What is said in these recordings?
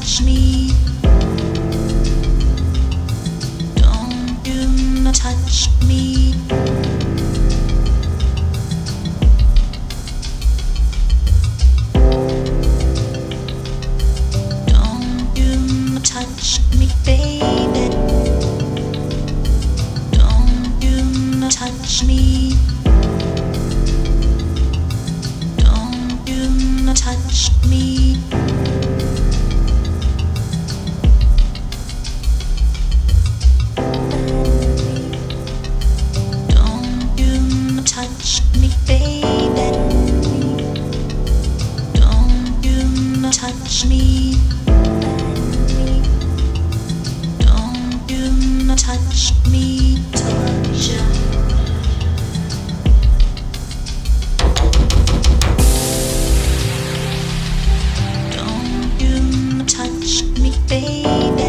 touch me. Don't you touch me. Don't you touch me, baby. Don't you touch me. Don't you touch me. Don't you touch me, baby. Don't you touch me. Don't you touch me. Touch ya. Don't you touch me, baby.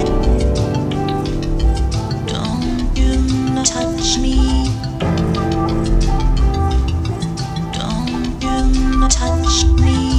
Don't you touch me. Don't you touch me.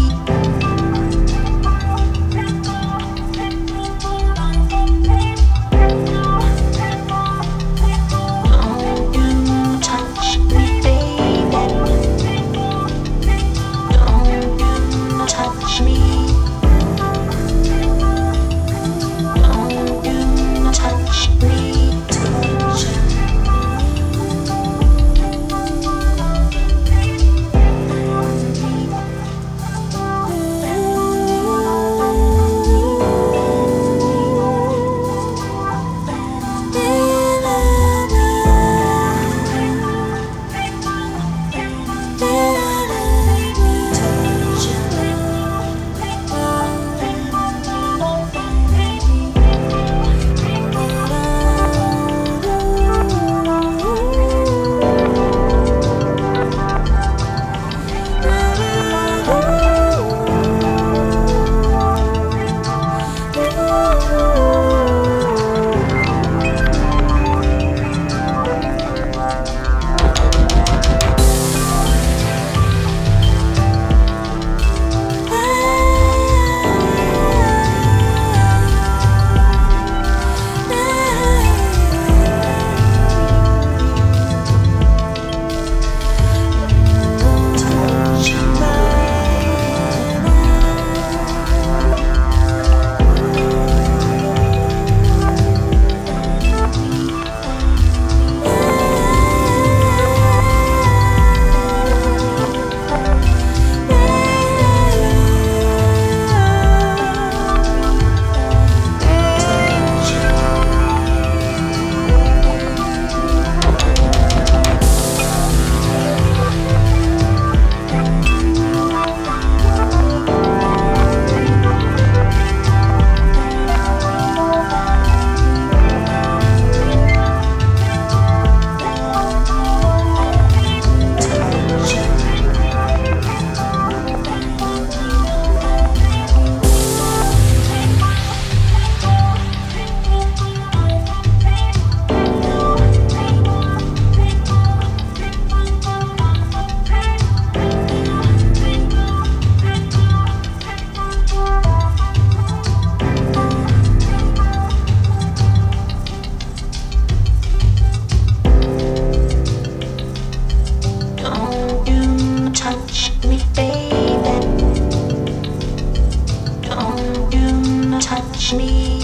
Touch me.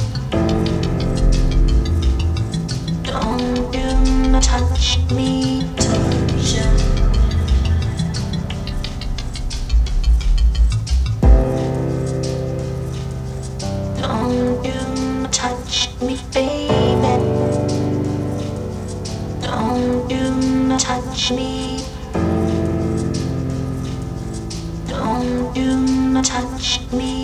Don't you touch me. Touch ya. Don't you touch me, baby. Don't you touch me. Don't you touch me.